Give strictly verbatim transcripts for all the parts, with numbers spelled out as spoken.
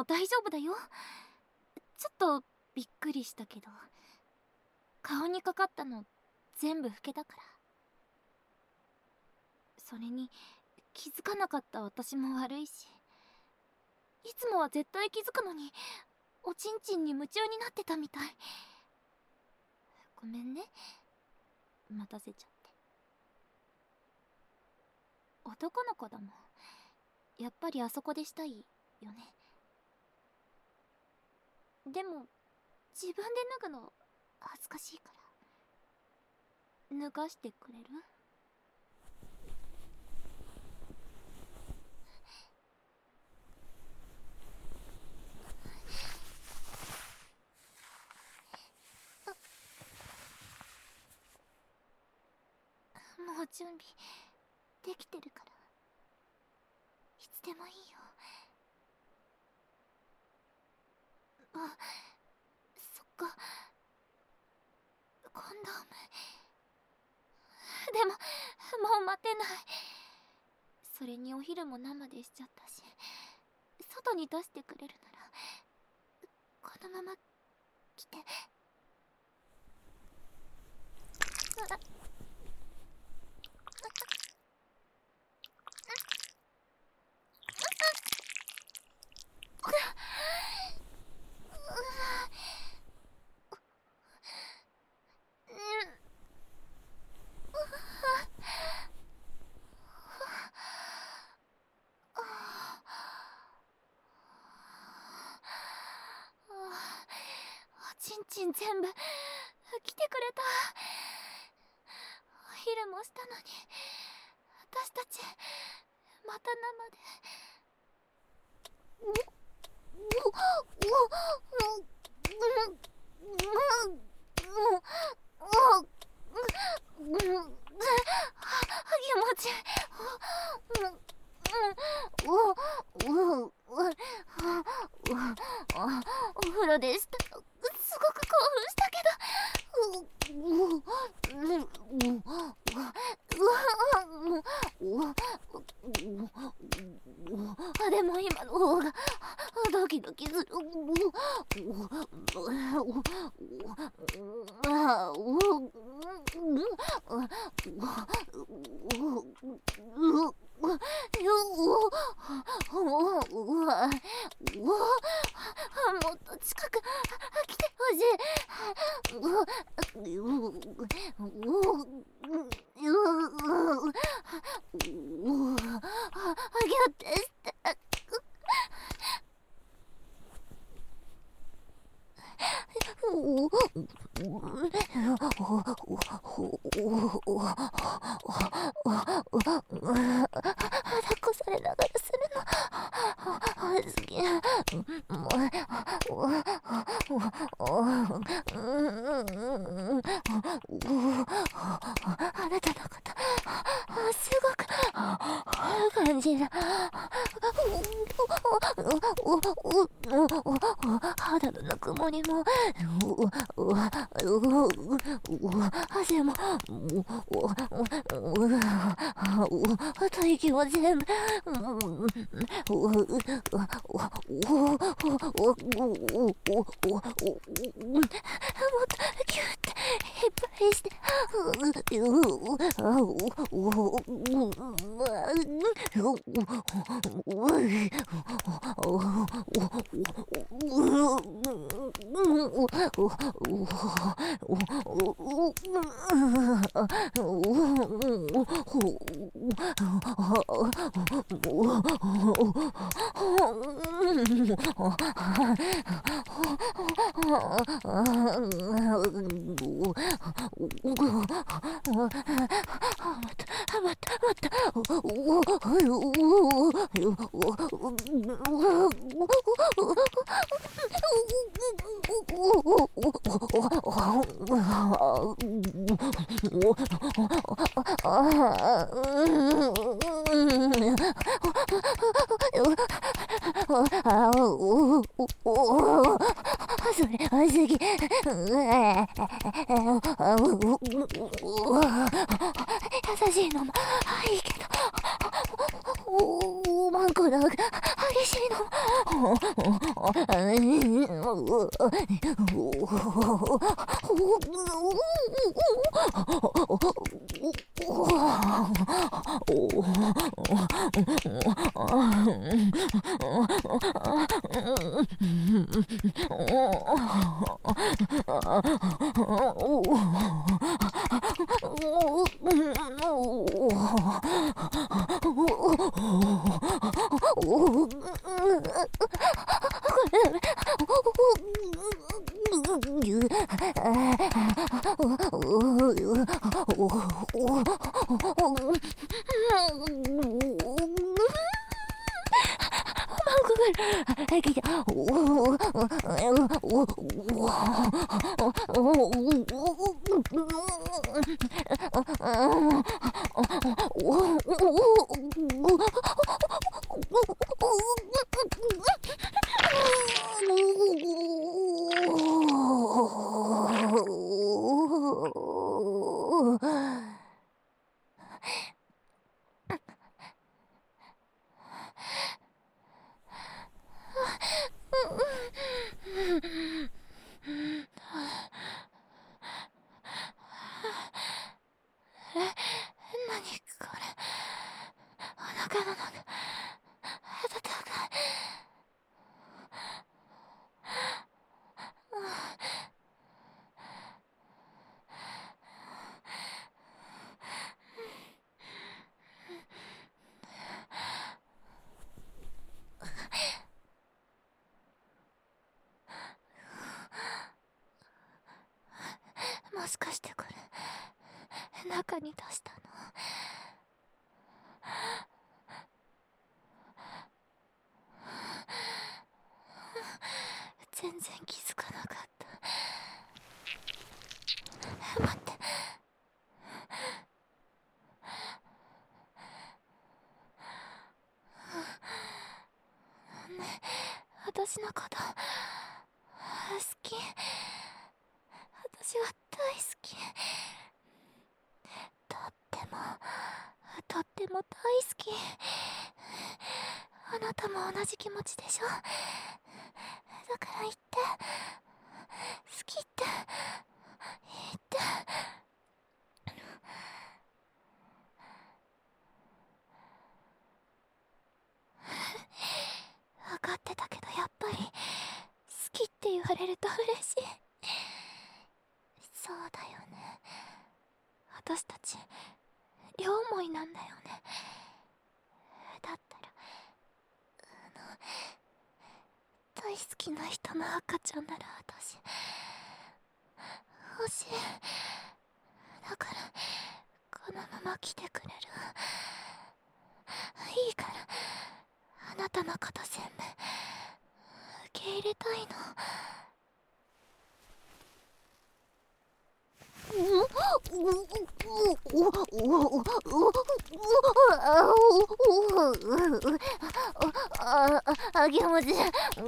も大丈夫だよ。ちょっとびっくりしたけど、顔にかかったの全部老けたから。それに気づかなかった私も悪いし、いつもは絶対気づくのにおちんちんに夢中になってたみたい。ごめんね、待たせちゃって。男の子だもん、やっぱりあそこでしたいよね。でも自分で脱ぐの恥ずかしいから脱がしてくれる？もう準備できてるから、いつでもいいよ。あ、そっか、コンドーム。でももう待てない。それにお昼も生でしちゃったし、外に出してくれるならこのまま来て。あおちんちん全部来てくれた。お昼もしたのに私たちまた生で。気持ちいい。お風呂でした。すごく興奮したけど、でも今の方がドキドキする。もっと近く来てほしい。ギュッてして。抱っこされながらするの好き。あなたのことすごく感じる。肌のぬくもりも汗も吐息も全部もっとキュッていっぱいして。それはすぎ。優しいのもいいけど、 マンコの激しいの。もしかしてこれ中に出したの？全然気づかなかった。待って、ねえ、私のこと好き？私は大好き。とってもとっても大好き。あなたも同じ気持ちでしょ？だから言って、好きって言って。分かってたけど、やっぱり好きって言われると嬉しい。そうだよね、私たち両思いなんだよね。だったらあの大好きな人の赤ちゃんなら私欲しい。だからこのまま来てくれる？いいから、あなたのこと全部受け入れたいの。あげもち、こんな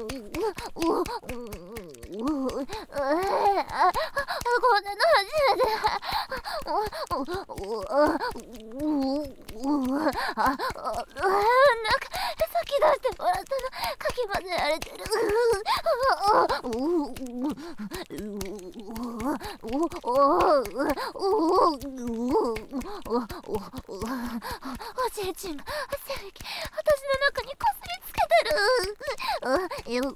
の初めて。なんかさっき出してもらったのかき混ぜられてる。おじいちんが正義、私の中にこすりつけてる。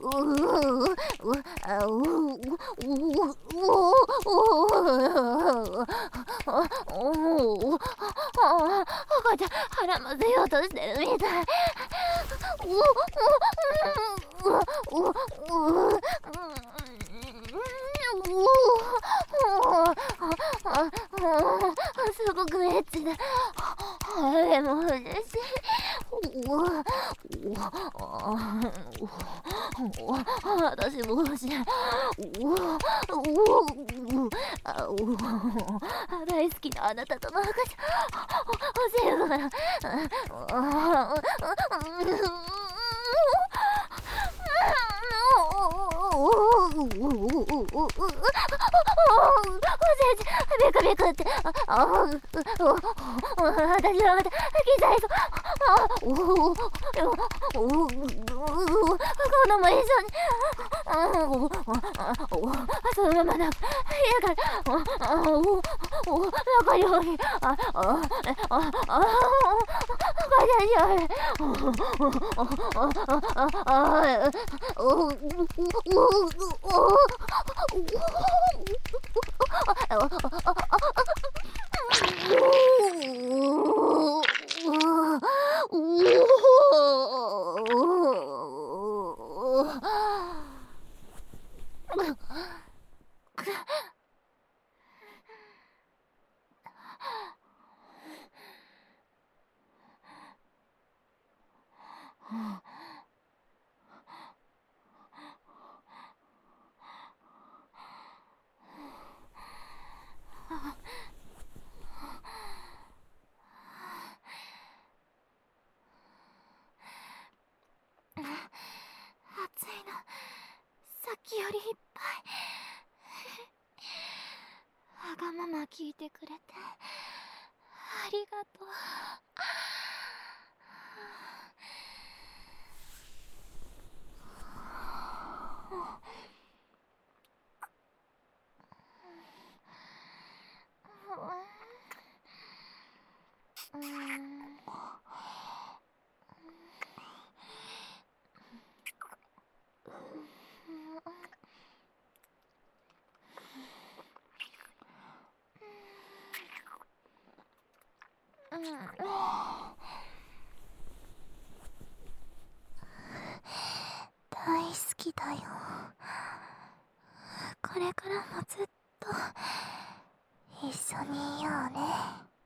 赤ちゃん腹混ぜようとしてるみたい。すごくエッチで、でも嬉しい。私も欲しい。大好きなあなたとの赤ちゃん欲しいから。 ビクビクって、ああ、私はまた、機材が、あおお、おお、このも一緒に、そのままなんか、家から、おお、お中より、あ、あ、あ、あ、中より、おお、お暑いの、さっきよりいっぱい。わがまま聞いてくれて、ありがとう。うーん。大好きだよ。これからもずっと一緒にいようね。